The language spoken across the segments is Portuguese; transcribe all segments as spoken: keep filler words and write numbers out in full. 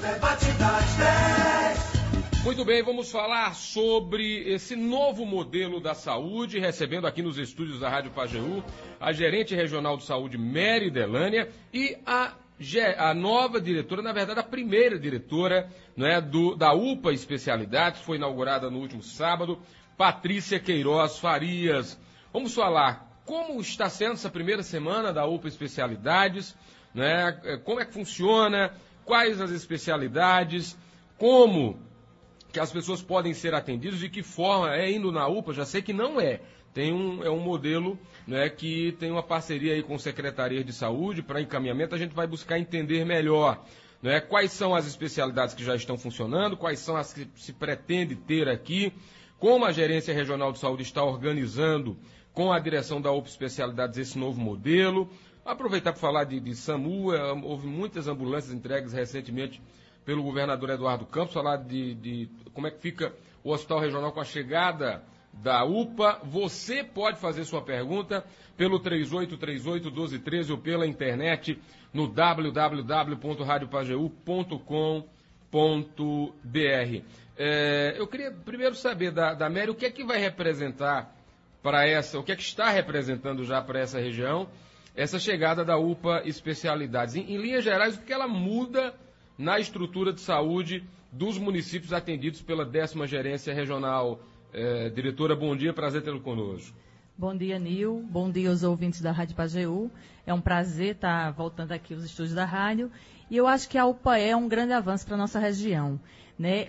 debate das dez. Muito bem, vamos falar sobre esse novo modelo da saúde, recebendo aqui nos estúdios da Rádio Pajeú a gerente regional de saúde, Mary Delânia, e a, a nova diretora, na verdade a primeira diretora, né, do, da U P A Especialidades, foi inaugurada no último sábado, Patrícia Queiroz Farias. Vamos falar como está sendo essa primeira semana da U P A Especialidades, né, como é que funciona, quais as especialidades, como que as pessoas podem ser atendidas, de que forma é indo na U P A, já sei que não é. Tem um, é um modelo, né, que tem uma parceria aí com secretarias de saúde para encaminhamento, a gente vai buscar entender melhor, né, quais são as especialidades que já estão funcionando, quais são as que se pretende ter aqui, como a Gerência Regional de Saúde está organizando com a direção da U P A Especialidades esse novo modelo. Aproveitar para falar de, de SAMU, houve muitas ambulâncias entregues recentemente pelo governador Eduardo Campos, falar de, de como é que fica o Hospital Regional com a chegada da U P A. Você pode fazer sua pergunta pelo três oito três oito, um dois um três ou pela internet no w w w ponto rádio pajeú ponto com ponto b r. É, eu queria primeiro saber da, da Mary o que é que vai representar para essa, o que é que está representando já para essa região, essa chegada da U P A Especialidades. Em, em linhas gerais, o que ela muda na estrutura de saúde dos municípios atendidos pela décima Gerência Regional. É, diretora, bom dia, prazer tê-lo conosco. Bom dia, Nil. Bom dia aos ouvintes da Rádio Pajeú. É um prazer estar voltando aqui aos estúdios da rádio. E eu acho que a U P A é um grande avanço para a nossa região. Né?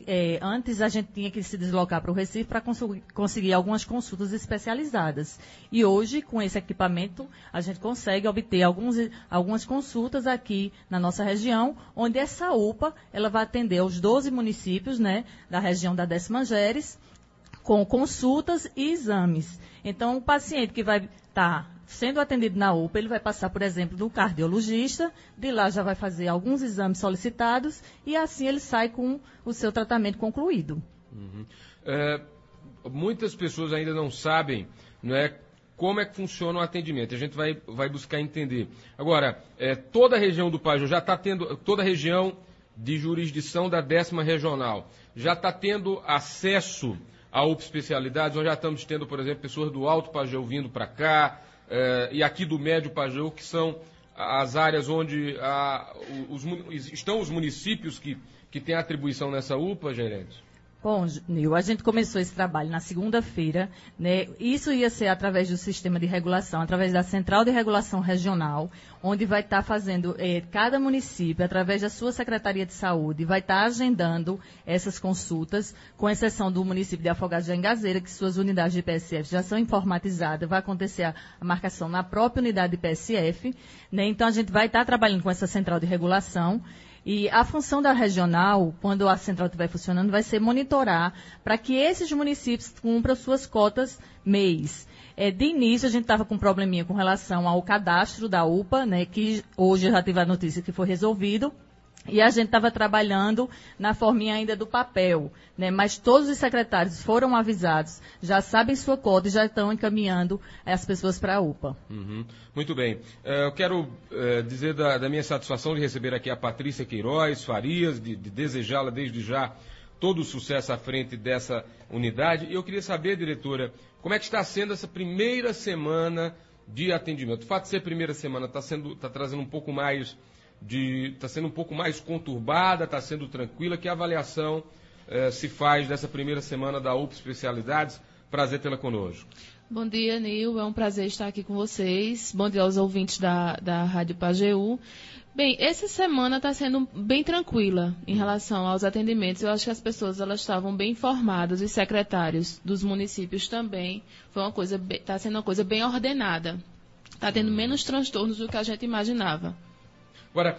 Antes a gente tinha que se deslocar para o Recife para conseguir algumas consultas especializadas. E hoje, com esse equipamento, a gente consegue obter alguns, algumas consultas aqui na nossa região, onde essa U P A ela vai atender os doze municípios, né, da região da décima Geres, com consultas e exames. Então, o paciente que vai estar sendo atendido na U P A, ele vai passar, por exemplo, do cardiologista, de lá já vai fazer alguns exames solicitados e assim ele sai com o seu tratamento concluído. Uhum. É, muitas pessoas ainda não sabem, não é, como é que funciona o atendimento. A gente vai, vai buscar entender. Agora, é, toda a região do Pajeú já está tendo, toda a região de jurisdição da décima regional, já está tendo acesso a U P A Especialidades. Nós já estamos tendo, por exemplo, pessoas do Alto Pajeú vindo para cá, eh, e aqui do Médio Pajeú, que são as áreas onde a, os, estão os municípios que, que têm atribuição nessa U P A, gerente? Bom, Nil, a gente começou esse trabalho na segunda-feira, né? Isso ia ser através do sistema de regulação, através da Central de Regulação Regional, onde vai estar fazendo, eh, cada município, através da sua Secretaria de Saúde, vai estar agendando essas consultas, com exceção do município de Afogados de Engazeira, que suas unidades de P S F já são informatizadas, vai acontecer a, a marcação na própria unidade de P S F, né? Então a gente vai estar trabalhando com essa Central de Regulação. E a função da regional, quando a central estiver funcionando, vai ser monitorar para que esses municípios cumpram suas cotas mês. É, de início, a gente estava com um probleminha com relação ao cadastro da U P A, né, que hoje já tive a notícia que foi resolvido. E a gente estava trabalhando na forminha ainda do papel, né? Mas todos os secretários foram avisados, já sabem sua cota e já estão encaminhando as pessoas para a U P A. Uhum. Muito bem. Uh, eu quero uh, dizer da, da minha satisfação de receber aqui a Patrícia Queiroz Farias, de, de desejá-la desde já todo o sucesso à frente dessa unidade. E eu queria saber, diretora, como é que está sendo essa primeira semana de atendimento? O fato de ser primeira semana está sendo, tá trazendo um pouco mais... está sendo um pouco mais conturbada, está sendo tranquila. Que avaliação eh, se faz dessa primeira semana da U P A Especialidades? Prazer tê-la conosco. Bom dia, Nil. É um prazer estar aqui com vocês. Bom dia aos ouvintes da, da Rádio Pajeú. Bem, essa semana está sendo bem tranquila em relação aos atendimentos. Eu acho que as pessoas elas estavam bem informadas, os secretários dos municípios também. Foi uma coisa, está sendo uma coisa bem ordenada. Está tendo menos transtornos do que a gente imaginava. Agora,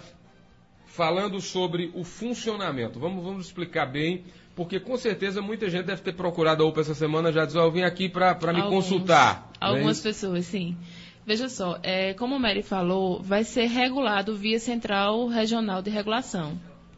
falando sobre o funcionamento, vamos, vamos explicar bem, porque com certeza muita gente deve ter procurado a U P A essa semana, já diz, oh, eu vim aqui para me Alguns, consultar. Algumas pessoas, sim. Veja só, é, como a Mary falou, vai ser regulado via Central Regional de Regulação.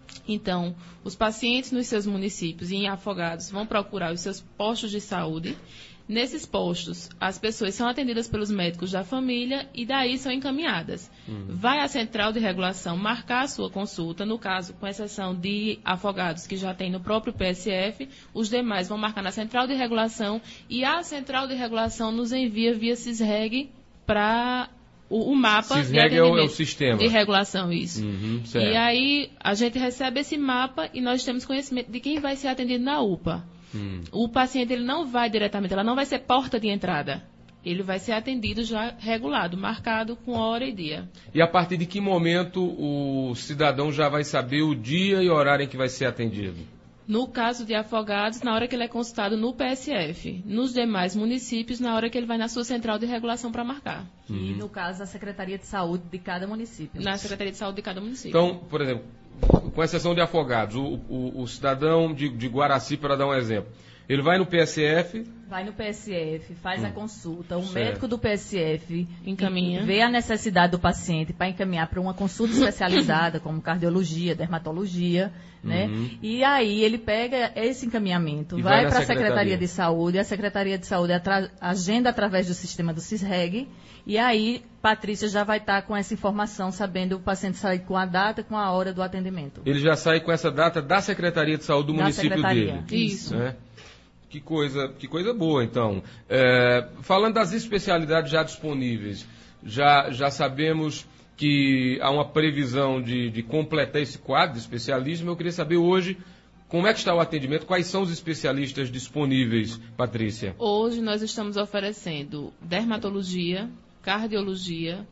Então, os pacientes nos seus municípios e em Afogados vão procurar os seus postos de saúde. Nesses postos, as pessoas são atendidas pelos médicos da família e daí são encaminhadas. Uhum. Vai à central de regulação marcar a sua consulta, no caso, com exceção de Afogados, que já tem no próprio P S F, os demais vão marcar na central de regulação e a central de regulação nos envia via CISREG para o, o mapa CISREG de atendimento é o, é o sistema de regulação, isso. Uhum, e aí a gente recebe esse mapa e nós temos conhecimento de quem vai ser atendido na U P A. Hum. O paciente ele não vai diretamente, ela não vai ser porta de entrada. Ele vai ser atendido já regulado, marcado com hora e dia. E a partir de que momento o cidadão já vai saber o dia e horário em que vai ser atendido? No caso de Afogados, na hora que ele é consultado no P S F. Nos demais municípios, na hora que ele vai na sua central de regulação para marcar. Uhum. E no caso, a Secretaria de Saúde de cada município. Na Secretaria de Saúde de cada município. Então, por exemplo, com exceção de Afogados, o, o, o cidadão de, de Guaraci, para dar um exemplo, ele vai no P S F... Vai no P S F, faz hum. a consulta, o certo. médico do P S F encaminha, vê a necessidade do paciente para encaminhar para uma consulta especializada, como cardiologia, dermatologia, uhum. né? E aí ele pega esse encaminhamento, e vai, vai para a secretaria. Secretaria de Saúde, a Secretaria de Saúde atra- agenda através do sistema do CISREG, e aí Patrícia já vai estar com essa informação, sabendo o paciente sair com a data, com a hora do atendimento. Ele já sai com essa data da Secretaria de Saúde do da município dele. Isso. Né? Que coisa, que coisa boa, então. É, falando das especialidades já disponíveis, já, já sabemos que há uma previsão de, de completar esse quadro de especialismo. Eu queria saber hoje como é que está o atendimento, quais são os especialistas disponíveis, Patrícia? Hoje nós estamos oferecendo dermatologia, cardiologia,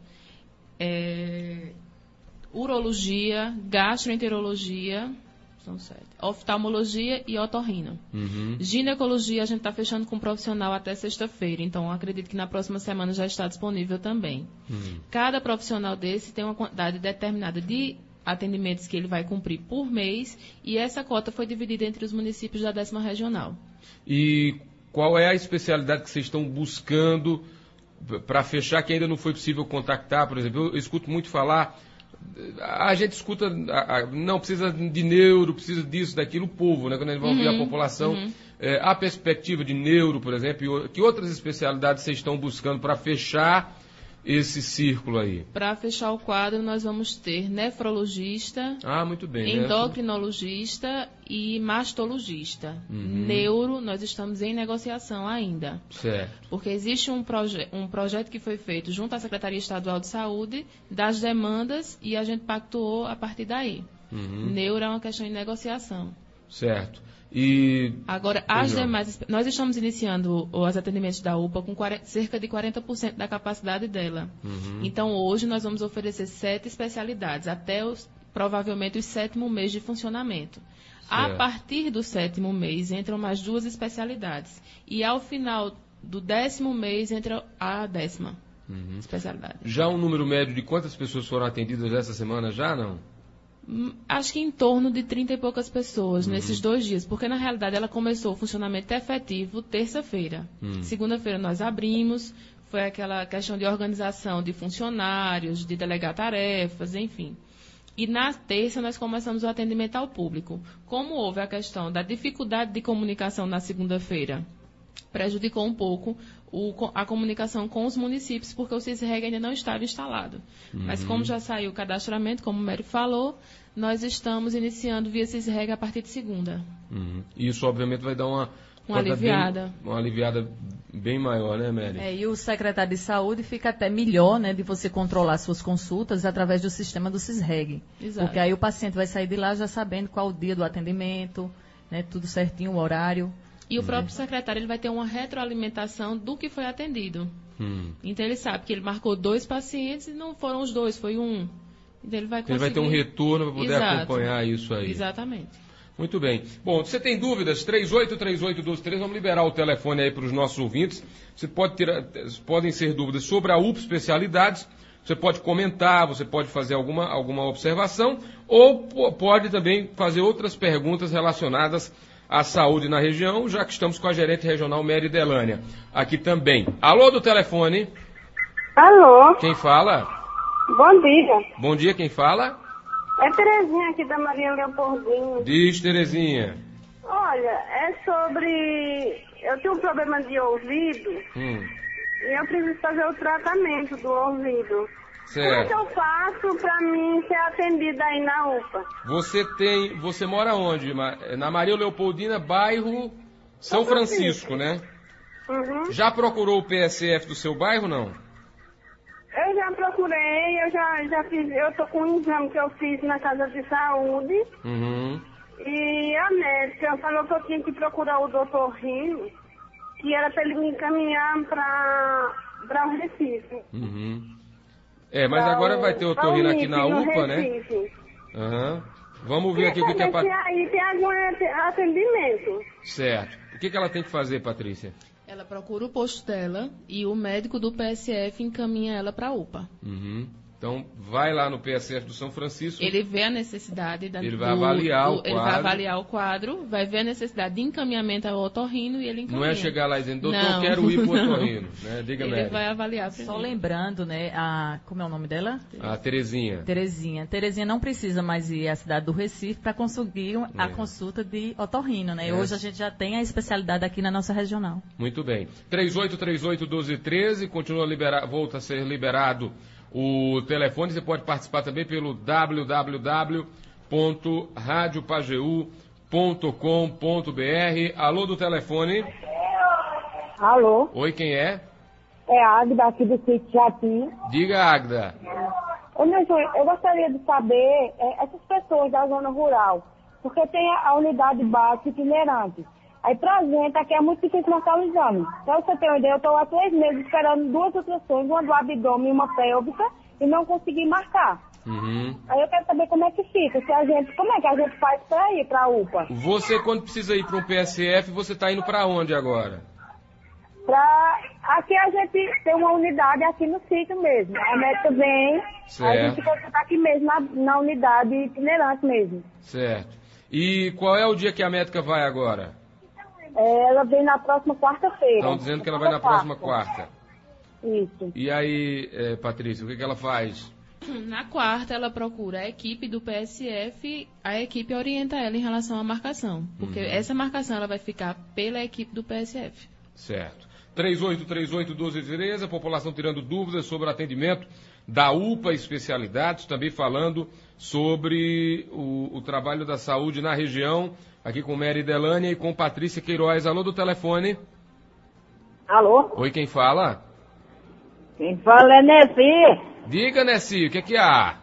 é, urologia, gastroenterologia, são sete, oftalmologia e otorrino. Uhum. Ginecologia a gente está fechando com um profissional até sexta-feira, então acredito que na próxima semana já está disponível também. Uhum. Cada profissional desse tem uma quantidade determinada de atendimentos que ele vai cumprir por mês e essa cota foi dividida entre os municípios da décima regional. E qual é a especialidade que vocês estão buscando para fechar, que ainda não foi possível contactar? Por exemplo, eu escuto muito falar... A gente escuta, não precisa de neuro, precisa disso, daquilo, o povo, né? Quando eles vão ouvir uhum, a população. Uhum. É, a perspectiva de neuro, por exemplo, que outras especialidades vocês estão buscando para fechar esse círculo aí? Para fechar o quadro, nós vamos ter nefrologista, ah, muito bem, endocrinologista né? e mastologista. Uhum. Neuro, nós estamos em negociação ainda. Certo. Porque existe um, proje- um projeto que foi feito junto à Secretaria Estadual de Saúde, das demandas, e a gente pactuou a partir daí. Uhum. Neuro é uma questão de negociação. Certo. E... Agora, as demais, nós estamos iniciando os atendimentos da U P A com quarenta, cerca de quarenta por cento da capacidade dela. Uhum. Então, hoje, nós vamos oferecer sete especialidades, até os, provavelmente o sétimo mês de funcionamento. Certo. A partir do sétimo mês, entram mais duas especialidades. E, ao final do décimo mês, entra a décima uhum. especialidade. Já um número médio de quantas pessoas foram atendidas essa semana? Já, não? Acho que em torno de trinta e poucas pessoas uhum. nesses dois dias, porque na realidade ela começou o funcionamento efetivo terça-feira. Uhum. Segunda-feira nós abrimos, foi aquela questão de organização de funcionários, de delegar tarefas, enfim. E na terça nós começamos o atendimento ao público. Como houve a questão da dificuldade de comunicação na segunda-feira, prejudicou um pouco o, a comunicação com os municípios, porque o CISREG ainda não estava instalado. Uhum. Mas como já saiu o cadastramento, como o Mério falou, nós estamos iniciando via CISREG a partir de segunda. Uhum. Isso, obviamente, vai dar uma... Uma aliviada. Bem, uma aliviada bem maior, né, Mary? É, e o secretário de saúde fica até melhor, né, de você controlar suas consultas através do sistema do CISREG. Exato. Porque aí o paciente vai sair de lá já sabendo qual o dia do atendimento, né, tudo certinho, o horário. E o próprio secretário ele vai ter uma retroalimentação do que foi atendido. Hum. Então ele sabe que ele marcou dois pacientes e não foram os dois, foi um. Então ele vai conseguir... Ele vai ter um retorno para poder Exato. acompanhar isso aí. Exatamente. Muito bem. Bom, você tem dúvidas? três oito três oito um dois três, vamos liberar o telefone aí para os nossos ouvintes. Você pode ter, podem ser dúvidas sobre a U P Especialidades, você pode comentar, você pode fazer alguma, alguma observação, ou pode também fazer outras perguntas relacionadas à saúde na região, já que estamos com a gerente regional Mary Delânia aqui também. Alô do telefone? Alô? Quem fala? Bom dia. Bom dia, quem fala? É Terezinha aqui da Maria Leopoldina. Diz, Terezinha. Olha, é sobre... Eu tenho um problema de ouvido Hum. e eu preciso fazer o tratamento do ouvido. Como é que Certo. eu faço pra mim ser atendida aí na U P A? Você tem. Você mora onde? Ma- Na Maria Leopoldina, bairro São Francisco, né? Uhum. Já procurou o P S F do seu bairro, não? Eu já procurei, eu já, já fiz, eu tô com um exame que eu fiz na casa de saúde Uhum. e a médica falou que eu tinha que procurar o doutor Rino, que era pra ele me encaminhar pra, pra o Recife. Uhum. É, mas Pra agora o- vai ter o pra otorrino o aqui na M I P, U P A, no né? Recife. Aham. Vamos ver aqui o que, que Queria é saber se Pat... aí tem algum atendimento. Certo. O que, que ela tem que fazer, Patrícia? Ela procura o posto dela e o médico do P S F encaminha ela para a U P A. Uhum. Então, vai lá no P S F do São Francisco. Ele vê a necessidade da, Ele vai avaliar o Ele vai quadro. avaliar o quadro, vai ver a necessidade de encaminhamento ao otorrino e ele encaminha. Não é chegar lá dizendo, doutor, Não. quero ir pro Não. otorrino. Né? Diga, Ele Mary. vai avaliar Só primeiro. lembrando, né, a, como é o nome dela? A Terezinha. Terezinha. Terezinha não precisa mais ir à cidade do Recife para conseguir a É. consulta de otorrino, né? É. Hoje a gente já tem a especialidade aqui na nossa regional. Muito bem. três oito três oito, um dois um três, continua liberado, volta a ser liberado o telefone. Você pode participar também pelo w w w ponto rádio pajeú ponto com ponto b r. Alô do telefone. Alô, Oi, quem é? é a Agda aqui do sítio Jatim. Diga, Agda. Ô, meu Júnior, eu gostaria de saber é, essas pessoas da zona rural, porque tem a, a unidade básica itinerante. Aí pra gente aqui é muito difícil marcar o exame. Pra você ter uma ideia, eu estou há três meses esperando duas ultrassons, uma do abdômen e uma pélvica, e não consegui marcar. Uhum. Aí eu quero saber como é que fica, se a gente, como é que a gente faz pra ir pra U P A? Você, quando precisa ir para um P S F, você está indo para onde agora? Pra... Aqui a gente tem uma unidade aqui no sítio mesmo. A médica vem, Certo. a gente consulta aqui mesmo na, na unidade itinerante mesmo. Certo. E qual é o dia que a médica vai agora? É, ela vem na próxima quarta-feira. Estão dizendo que ela vai na próxima quarta. Isso. E aí, eh, Patrícia, o que, que ela faz? Na quarta, ela procura a equipe do P S F, a equipe orienta ela em relação à marcação. Porque Uhum. essa marcação ela vai ficar pela equipe do P S F. Certo. três oito três oito, um dois três, a população tirando dúvidas sobre o atendimento da U P A Especialidades, também falando sobre o, o trabalho da saúde na região, aqui com Mary Delânia e com Patrícia Queiroz. Alô do telefone. Alô? Oi, quem fala? Quem fala é Nessi. Diga, Nessi, o que, que há?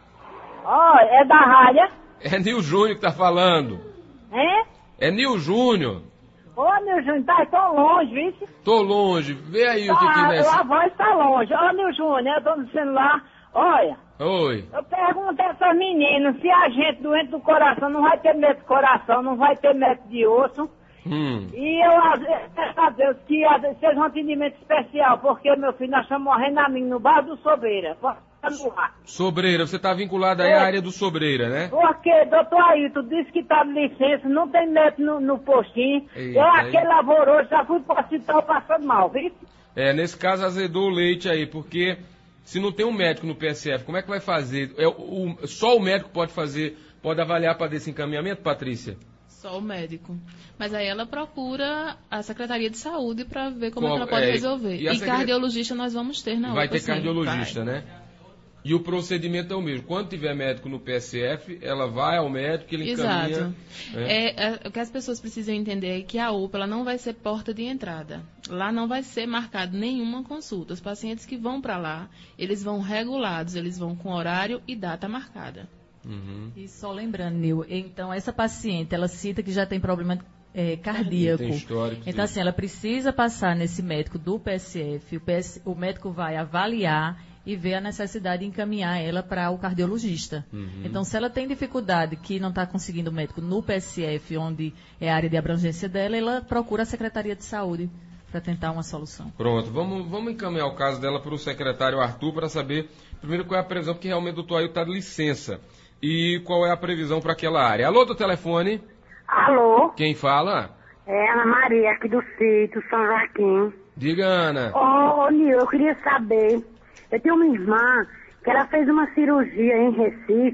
Ó, é da rádio. É Nil Júnior que tá falando. Hein? É Nil Júnior. Ô, meu Júnior, tá tão longe, viu? Tô longe. Vê aí o que que Tá, Nessi... a voz tá longe. Ó, meu Júnior, eu tô no celular. Olha, Oi. eu pergunto a essas meninas se a gente doente do coração não vai ter medo de coração, não vai ter medo de osso. Hum. E eu às vezes, peço a Deus que às vezes, seja um atendimento especial, porque, meu filho, nós estamos morrendo a mim no bar do Sobreira. Vamos lá. Sobreira, você tá vinculado aí Oi. à área do Sobreira, né? Porque, doutor Ailton, disse que tá de licença, não tem médico no, no postinho. Eita, eu, aí. aquele lavoroso, já fui pro hospital passando mal, viu? É, nesse caso azedou o leite aí, porque se não tem um médico no P S F, como é que vai fazer? É, o, o- só o médico pode fazer, pode avaliar para desse encaminhamento, Patrícia? Só o médico. Mas aí ela procura a Secretaria de Saúde para ver como é Qual- que ela pode é, resolver. e E, a secre- cardiologista nós vamos ter na vai U P A, ter sim. cardiologista, Vai. né? E o procedimento é o mesmo. Quando tiver médico no P S F, ela vai ao médico, ele encaminha... Exato. né? É, é, o que as pessoas precisam entender é que a U P A ela não vai ser porta de entrada. Lá não vai ser marcado nenhuma consulta. Os pacientes que vão para lá, eles vão regulados, eles vão com horário e data marcada. Uhum. E só lembrando, Nil, então essa paciente, ela cita que já tem problema é, cardíaco. Tem histórico, Então, sim. assim, ela precisa passar nesse médico do P S F, o, P S, o médico vai avaliar e ver a necessidade de encaminhar ela para o cardiologista. Uhum. Então, se ela tem dificuldade que não está conseguindo o médico no P S F, onde é a área de abrangência dela, ela procura a Secretaria de Saúde para tentar uma solução. Pronto, vamos, vamos encaminhar o caso dela para o secretário Arthur para saber, primeiro, qual é a previsão, porque realmente o doutor Ailton está de licença. E qual é a previsão para aquela área. Alô, do telefone? Alô? Quem fala? É Ana Maria, aqui do sítio São Joaquim. Diga, Ana. Ô, ô Nil, eu queria saber. Eu tenho uma irmã que ela fez uma cirurgia em Recife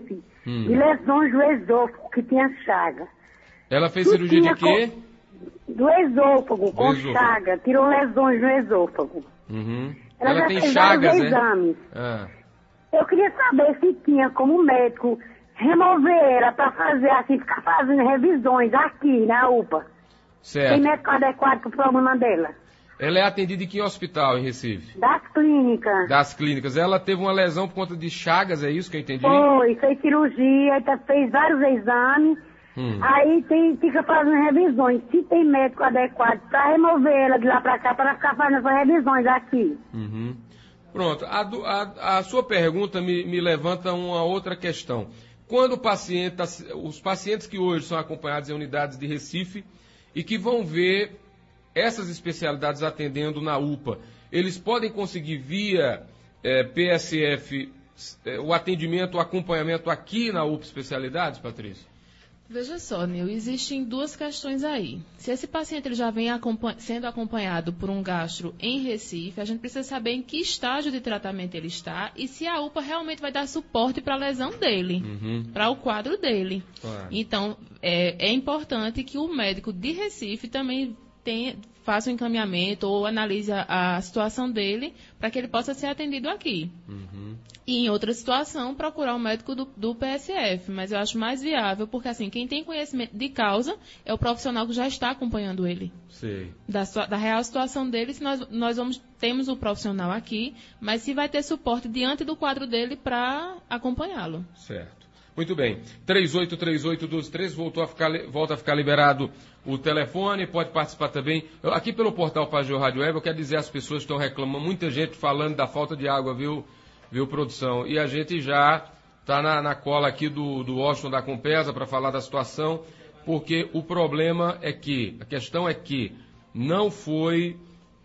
Hum. de lesões do esôfago, que tinha chaga. Ela fez Tu cirurgia de tinha quê? co- Do esôfago, com esôfago. chaga. Tirou lesões no esôfago. Uhum. Ela, Ela já tem fez chagas, vários né? exames. Ah. Eu queria saber se tinha como médico remover ela para fazer assim, ficar fazendo revisões aqui na U P A. Tem Certo. médico adequado para o problema dela. Ela é atendida em que hospital em Recife? Das clínicas. Das clínicas. Ela teve uma lesão por conta de chagas, é isso que eu entendi? Foi, fez cirurgia, tá- fez vários exames. Hum. Aí tem, fica fazendo revisões. Se tem médico adequado para remover ela de lá para cá, para ficar fazendo essas revisões aqui. Uhum. Pronto. A, do- a- a sua pergunta me, me levanta uma outra questão. Quando o paciente, tá- os pacientes que hoje são acompanhados em unidades de Recife e que vão ver essas especialidades atendendo na U P A, eles podem conseguir via eh, P S F eh, o atendimento, o acompanhamento aqui na U P A Especialidades, Patrícia? Veja só, Nil, existem duas questões aí. Se esse paciente ele já vem acompanha- sendo acompanhado por um gastro em Recife, a gente precisa saber em que estágio de tratamento ele está e se a U P A realmente vai dar suporte para a lesão dele, Uhum. para o quadro dele. Claro. Então, é, é importante que o médico de Recife também tenha, faça um encaminhamento ou analise a, a situação dele para que ele possa ser atendido aqui. Uhum. E em outra situação, procurar o médico do, do P S F. Mas eu acho mais viável, porque assim, quem tem conhecimento de causa é o profissional que já está acompanhando ele. Sei. Da, sua- da real situação dele, se nós, nós vamos, temos o profissional aqui, mas se vai ter suporte diante do quadro dele para acompanhá-lo. Certo. Muito bem. três oito três oito um dois três, voltou a ficar, li- volta a ficar liberado o telefone, pode participar também. Eu- aqui pelo portal Pajéu Rádio Web, eu quero dizer às pessoas que estão reclamando, muita gente falando da falta de água, viu, viu produção? E a gente já está na, na cola aqui do, do Washington da Compesa para falar da situação, porque o problema é que, a questão é que não foi,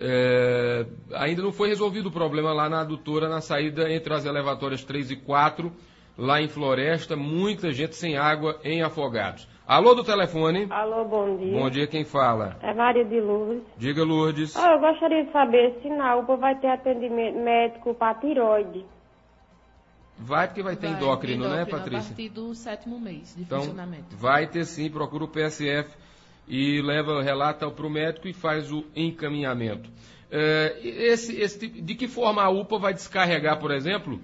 é, ainda não foi resolvido o problema lá na adutora, na saída entre as elevatórias três e quatro, lá em Floresta, muita gente sem água em Afogados. Alô do telefone. Alô, bom dia. Bom dia, quem fala? É Maria de Lourdes. Diga, Lourdes. Ah, eu gostaria de saber se na U P A vai ter atendimento médico para tiroide. Vai porque vai ter Vai, endócrino, né, endócrino, Patrícia? A partir do sétimo mês de Então, funcionamento. vai ter sim, procura o P S F e leva, relata para o médico e faz o encaminhamento. É, esse, esse tipo- de que forma a U P A vai descarregar, por exemplo,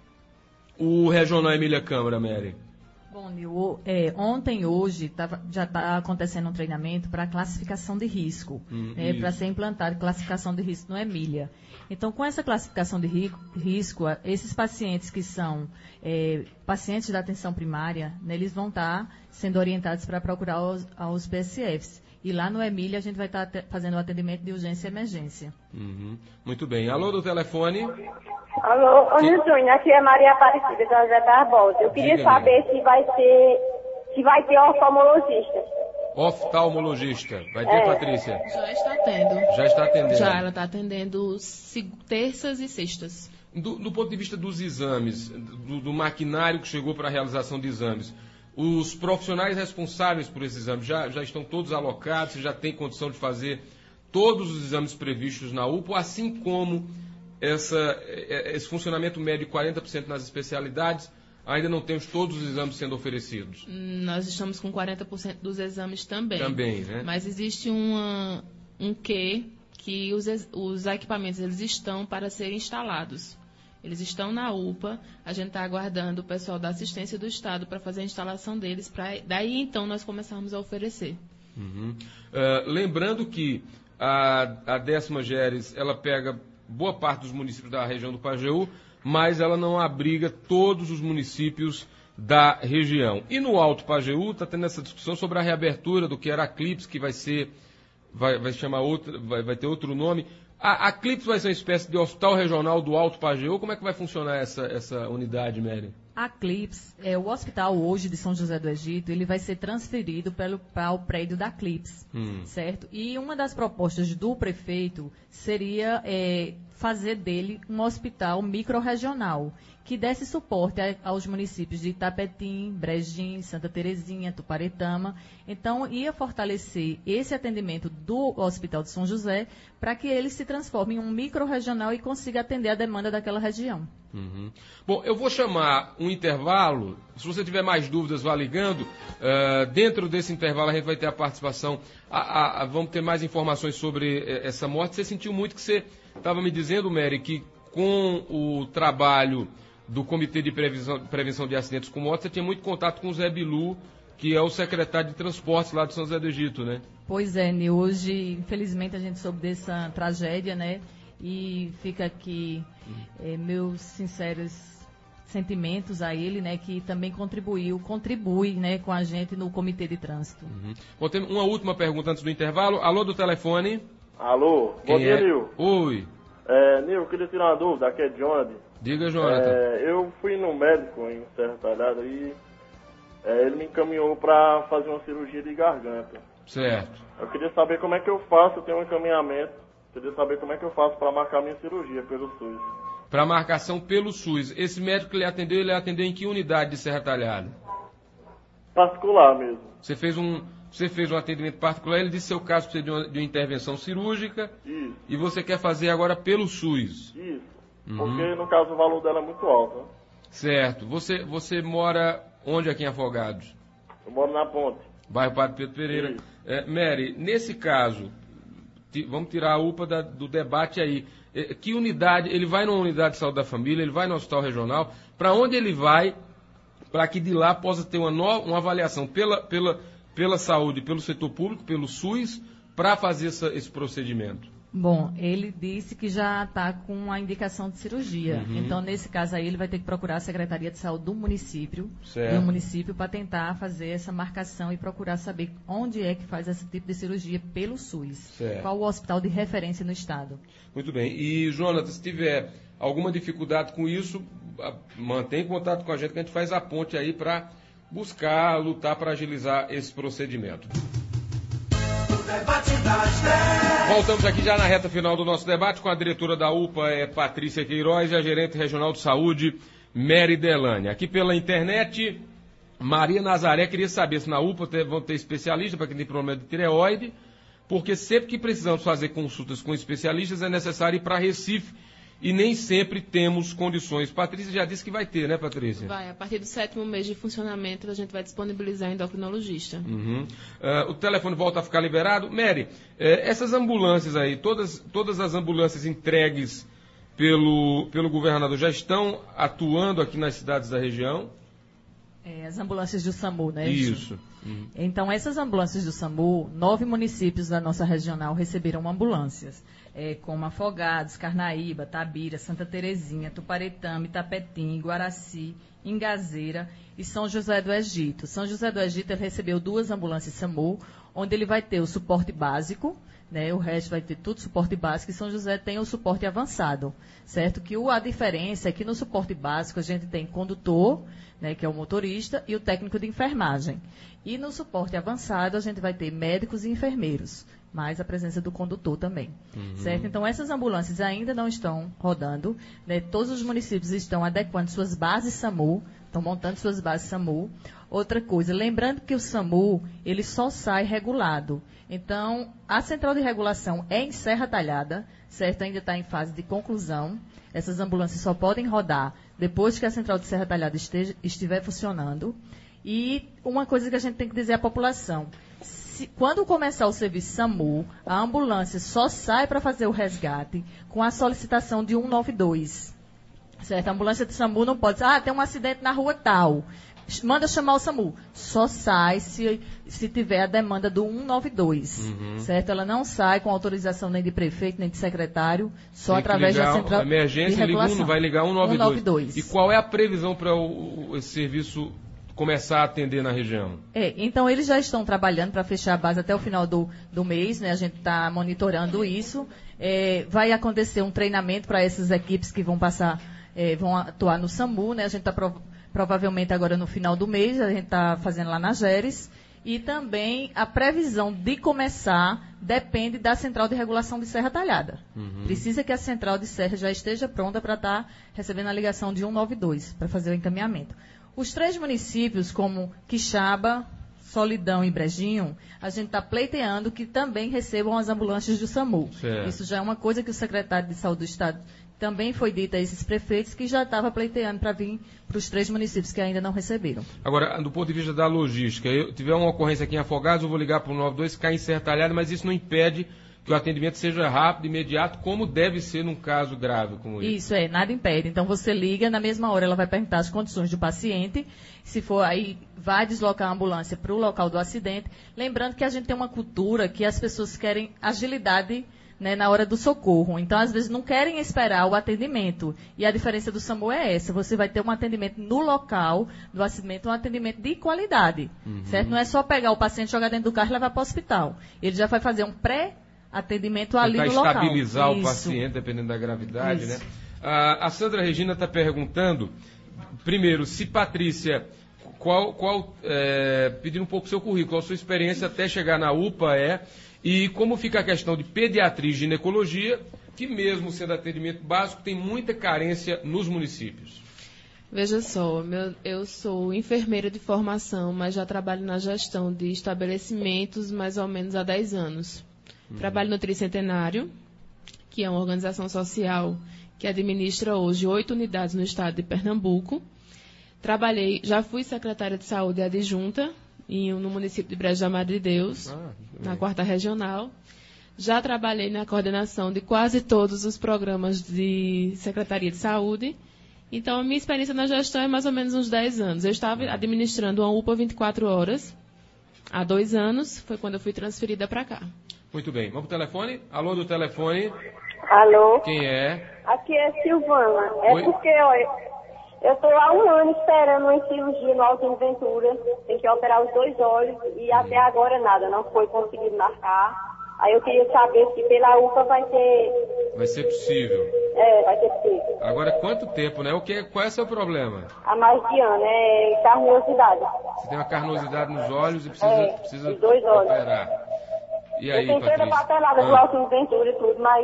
o Regional Emília Câmara, Mary? Bom, Nil, é, ontem e hoje tava- já está acontecendo um treinamento para classificação de risco, Hum, né, isso. para ser implantado classificação de risco no Emília. Então, com essa classificação de ri- risco, a- esses pacientes que são é, pacientes da atenção primária, né, eles vão estar sendo orientados para procurar os, aos P S Fs. E lá no Emília a gente vai estar fazendo o atendimento de urgência e emergência. Uhum. Muito bem. Alô do telefone. Alô, ô Nilson, aqui é Maria Aparecida, da José Barbosa. Eu queria Diga, saber se vai ter, se vai ter oftalmologista. Oftalmologista. Vai ter, É. Patrícia? Já está tendo. Já está atendendo. Já, ela está atendendo se- terças e sextas. Do, do ponto de vista dos exames, do, do maquinário que chegou para a realização de exames, os profissionais responsáveis por esses exames já, já estão todos alocados, você já tem condição de fazer todos os exames previstos na U P A, assim como essa, esse funcionamento médio de quarenta por cento nas especialidades, ainda não temos todos os exames sendo oferecidos. Nós estamos com quarenta por cento dos exames também. Também, né? Mas existe uma, um quê que os, ex- os equipamentos eles estão para serem instalados. Eles estão na U P A, a gente está aguardando o pessoal da assistência do Estado para fazer a instalação deles, pra, daí então nós começarmos a oferecer. Uhum. Uh, lembrando que a, a décima Geres, ela pega boa parte dos municípios da região do Pajeú, mas ela não abriga todos os municípios da região. E no Alto Pajeú está tendo essa discussão sobre a reabertura do que era a Clips, que vai ser, vai, vai chamar outra, vai, vai ter outro nome. A, a Clips vai ser uma espécie de hospital regional do Alto Pajeú. Como é que vai funcionar essa, essa unidade, Mary? A Clips, é, o hospital hoje de São José do Egito, ele vai ser transferido pelo, para o prédio da Clips, Hum. certo? E uma das propostas do prefeito seria é, fazer dele um hospital microrregional, que desse suporte a, aos municípios de Itapetim, Brejim, Santa Terezinha, Tuparetama. Então, ia fortalecer esse atendimento do Hospital de São José para que ele se transforme em um microrregional e consiga atender a demanda daquela região. Uhum. Bom, eu vou chamar um intervalo. Se você tiver mais dúvidas, vá ligando. Uh, dentro desse intervalo, a gente vai ter a participação. A, a, a, vamos ter mais informações sobre essa morte. Você sentiu muito que você estava me dizendo, Mary, que com o trabalho do Comitê de Previsão, Prevenção de Acidentes com Moto, você tinha muito contato com o Zé Bilu, que é o secretário de Transportes lá de São José do Egito, né? Pois é, Nil, hoje, infelizmente, a gente soube dessa tragédia, né? E fica aqui é, meus sinceros sentimentos a ele, né? Que também contribuiu, contribui, né? Com a gente no Comitê de Trânsito. Uhum. Bom, tem uma última pergunta antes do intervalo. Alô, do telefone? Alô, Quem bom dia, é? Nil. Oi. É, Nil, eu queria tirar uma dúvida, aqui é Jonathan. Diga, Jonathan. É, eu fui no médico em Serra Talhada e é, ele me encaminhou para fazer uma cirurgia de garganta. Certo. Eu queria saber como é que eu faço, eu tenho um encaminhamento, eu queria saber como é que eu faço para marcar minha cirurgia pelo SUS. Para marcação pelo SUS. Esse médico que ele atendeu, ele atendeu em que unidade de Serra Talhada? Particular mesmo. Você fez um, você fez um atendimento particular, ele disse seu caso precisa de uma, de uma intervenção cirúrgica. Isso. E você quer fazer agora pelo SUS. Isso. Uhum. Porque, no caso, o valor dela é muito alto. Né? Certo. Você, você mora onde aqui em Afogados? Eu moro na Ponte. Bairro Padre Pedro Pereira. É, Mary, nesse caso, t- vamos tirar a U P A da, do debate aí. É, que unidade, ele vai numa unidade de saúde da família, ele vai no hospital regional, para onde ele vai, para que de lá possa ter uma, no, uma avaliação pela, pela, pela saúde, pelo setor público, pelo SUS, para fazer essa, esse procedimento? Bom, ele disse que já está com a indicação de cirurgia. Uhum. Então, nesse caso aí, ele vai ter que procurar a Secretaria de Saúde do município, Certo. do município, para tentar fazer essa marcação e procurar saber onde é que faz esse tipo de cirurgia pelo SUS. Certo. Qual o hospital de referência no estado. Muito bem. E, Jonathan, se tiver alguma dificuldade com isso, mantém contato com a gente, que a gente faz a ponte aí para buscar, lutar para agilizar esse procedimento. Debate das dez. Voltamos aqui já na reta final do nosso debate com a diretora da U P A, é Patrícia Queiroz, e a gerente regional de saúde, Mary Delane. Aqui pela internet, Maria Nazaré queria saber se na U P A ter, vão ter especialistas para quem tem problema de tireoide, porque sempre que precisamos fazer consultas com especialistas é necessário ir para Recife e nem sempre temos condições. Patrícia já disse que vai ter, né, Patrícia? Vai, a partir do sétimo mês de funcionamento, a gente vai disponibilizar endocrinologista. Uhum. Uh, o telefone volta a ficar liberado. Mary, eh, essas ambulâncias aí, todas, todas as ambulâncias entregues pelo, pelo governador já estão atuando aqui nas cidades da região? É, as ambulâncias do SAMU, né? Isso. Uhum. Então, essas ambulâncias do SAMU, nove municípios da nossa regional receberam ambulâncias, é, como Afogados, Carnaíba, Tabira, Santa Terezinha, Tuparetama, Itapetim, Guaraci, Ingazeira e São José do Egito. São José do Egito ele recebeu duas ambulâncias SAMU, onde ele vai ter o suporte básico, né, o resto vai ter tudo suporte básico, e São José tem o suporte avançado, certo? Que o, a diferença é que no suporte básico a gente tem condutor, né, que é o motorista, e o técnico de enfermagem. E no suporte avançado a gente vai ter médicos e enfermeiros, mais a presença do condutor também, uhum. certo? Então essas ambulâncias ainda não estão rodando, né? Todos os municípios estão adequando suas bases SAMU, estão montando suas bases SAMU. Outra coisa, lembrando que o SAMU, ele só sai regulado. Então, a central de regulação é em Serra Talhada, certo? Ainda está em fase de conclusão. Essas ambulâncias só podem rodar depois que a central de Serra Talhada esteja, estiver funcionando. E uma coisa que a gente tem que dizer à população, se, quando começar o serviço SAMU, a ambulância só sai para fazer o resgate com a solicitação de cento e noventa e dois. Certo? A ambulância do SAMU não pode dizer, ah, tem um acidente na rua tal. Manda chamar o SAMU. Só sai se, se tiver a demanda do cento e noventa e dois. Uhum. Certo? Ela não sai com autorização nem de prefeito, nem de secretário, só tem através da central emergência, de regulação. Liga um, vai ligar cento e noventa e dois. cento e noventa e dois. E qual é a previsão para o, esse serviço começar a atender na região? É, então eles já estão trabalhando para fechar a base até o final do, do mês, né? A gente está monitorando isso. É, vai acontecer um treinamento para essas equipes que vão passar, é, vão atuar no SAMU, né? A gente está prov- provavelmente agora no final do mês, a gente está fazendo lá na Geres. E também a previsão de começar depende da Central de Regulação de Serra Talhada. Uhum. Precisa que a Central de Serra já esteja pronta para estar recebendo a ligação de cento e noventa e dois, para fazer o encaminhamento. Os três municípios, como Quixaba, Solidão e Brejinho, a gente está pleiteando que também recebam as ambulâncias do SAMU. Certo. Isso já é uma coisa que o secretário de Saúde do Estado também foi dito a esses prefeitos, que já estava pleiteando para vir para os três municípios que ainda não receberam. Agora, do ponto de vista da logística, eu tiver uma ocorrência aqui em Afogados, eu vou ligar para o noventa e dois, cair em Serra Talhada, mas isso não impede que o atendimento seja rápido, imediato, como deve ser num caso grave como esse. Isso, é, nada impede. Então você liga, na mesma hora ela vai perguntar as condições do paciente, se for aí, vai deslocar a ambulância para o local do acidente. Lembrando que a gente tem uma cultura que as pessoas querem agilidade, né, na hora do socorro. Então, às vezes, não querem esperar o atendimento. E a diferença do SAMU é essa. Você vai ter um atendimento no local do acidente, um atendimento de qualidade. Uhum. Certo? Não é só pegar o paciente, jogar dentro do carro e levar para o hospital. Ele já vai fazer um pré-atendimento ali no local. Tentar estabilizar Isso. o paciente, dependendo da gravidade, Isso. né? A, a Sandra Regina está perguntando, primeiro, se Patrícia, qual, qual é, pedindo um pouco o seu currículo, a sua experiência até chegar na U P A é... E como fica a questão de pediatria e ginecologia, que mesmo sendo atendimento básico, tem muita carência nos municípios? Veja só, meu, eu sou enfermeira de formação, mas já trabalho na gestão de estabelecimentos mais ou menos há dez anos. Uhum. Trabalho no Tricentenário, que é uma organização social que administra hoje oito unidades no estado de Pernambuco. Trabalhei, já fui secretária de saúde adjunta, E no município de Brejo da Madre de Deus, ah, na quarta regional. Já trabalhei na coordenação de quase todos os programas de Secretaria de Saúde. Então, a minha experiência na gestão é mais ou menos uns dez anos. Eu estava administrando uma U P A vinte e quatro horas há dois anos. Foi quando eu fui transferida para cá. Muito bem. Vamos para o telefone? Alô, do telefone. Alô? Quem é? Aqui é Silvana. É Oi? porque, olha... Eu estou há um ano esperando uma cirurgia no Altino Ventura, tem que operar os dois olhos e até agora nada, não foi conseguido marcar. Aí eu queria saber se pela U P A vai ser... Vai ser possível. É, vai ser possível. Agora, quanto tempo, né? O que, qual é o seu problema? Há mais de ano, é carnosidade. Você tem uma carnosidade nos olhos e precisa, é, precisa os dois olhos. operar. E aí, eu tentei Patrícia? a papelada ah. do Altino Ventura e tudo, mas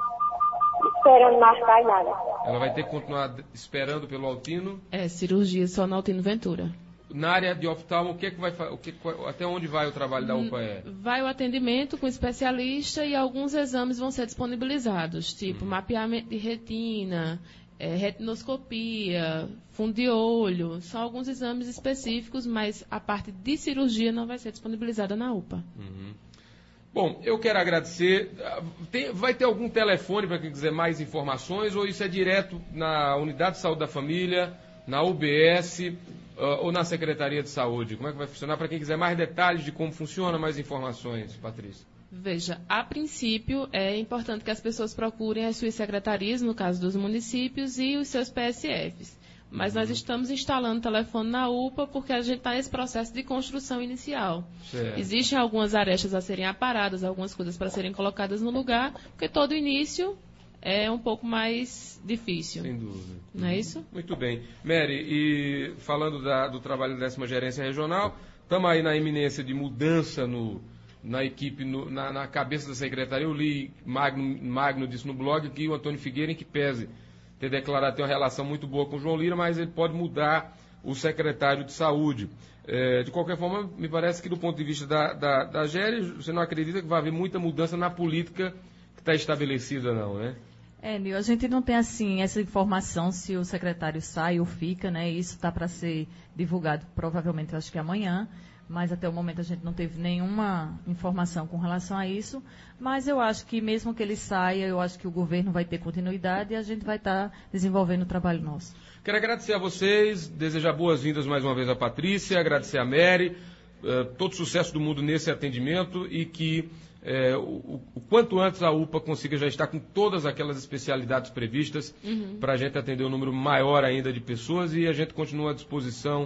esperando marcar e nada. Ela vai ter que continuar esperando pelo Altino? É, cirurgia só no Altino Ventura. Na área de oftalmo, o que é que vai o que, até onde vai o trabalho da U P A E? Vai o atendimento com especialista e alguns exames vão ser disponibilizados, tipo hum. mapeamento de retina, é, retinoscopia, fundo de olho. São alguns exames específicos, mas a parte de cirurgia não vai ser disponibilizada na U P A. Uhum. Bom, eu quero agradecer. Tem, vai ter algum telefone para quem quiser mais informações ou isso é direto na Unidade de Saúde da Família, na U B S uh, ou na Secretaria de Saúde? Como é que vai funcionar para quem quiser mais detalhes de como funciona, mais informações, Patrícia? Veja, a princípio é importante que as pessoas procurem as suas secretarias, no caso dos municípios, e os seus P S Fs. Mas nós estamos instalando o telefone na U P A porque a gente está nesse processo de construção inicial. Certo. Existem algumas arestas a serem aparadas, algumas coisas para serem colocadas no lugar, porque todo início é um pouco mais difícil. Sem dúvida. Não é isso? Muito bem. Mary, e falando da, do trabalho da décima Gerência Regional, estamos aí na iminência de mudança no, na equipe, no, na, na cabeça da secretaria. Eu li, Magno, Magno disse no blog que o Antônio Figueira, em que pese ter declarado ter uma relação muito boa com o João Lira, mas ele pode mudar o secretário de saúde. É, de qualquer forma, me parece que do ponto de vista da, da, da G E R, você não acredita que vai haver muita mudança na política que está estabelecida, não, né? É, Nil, a gente não tem, assim, essa informação se o secretário sai ou fica, né? Isso está para ser divulgado, provavelmente, eu acho que amanhã. Mas até o momento a gente não teve nenhuma informação com relação a isso. Mas eu acho que mesmo que ele saia, eu acho que o governo vai ter continuidade e a gente vai estar tá desenvolvendo o trabalho nosso. Quero agradecer a vocês, desejar boas-vindas mais uma vez a Patrícia, agradecer a Mary, uh, todo sucesso do mundo nesse atendimento e que uh, o, o quanto antes a U P A consiga já estar com todas aquelas especialidades previstas uhum. para a gente atender um número maior ainda de pessoas e a gente continua à disposição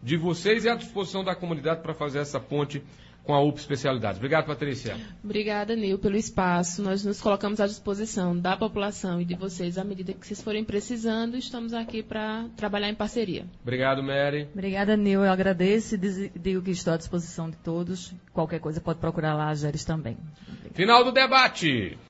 de vocês e à disposição da comunidade para fazer essa ponte com a U P Especialidades. Obrigado, Patrícia. Obrigada, Nil, pelo espaço. Nós nos colocamos à disposição da população e de vocês à medida que vocês forem precisando. Estamos aqui para trabalhar em parceria. Obrigado, Mary. Obrigada, Nil. Eu agradeço e digo que estou à disposição de todos. Qualquer coisa pode procurar lá a Geres também. Final do debate.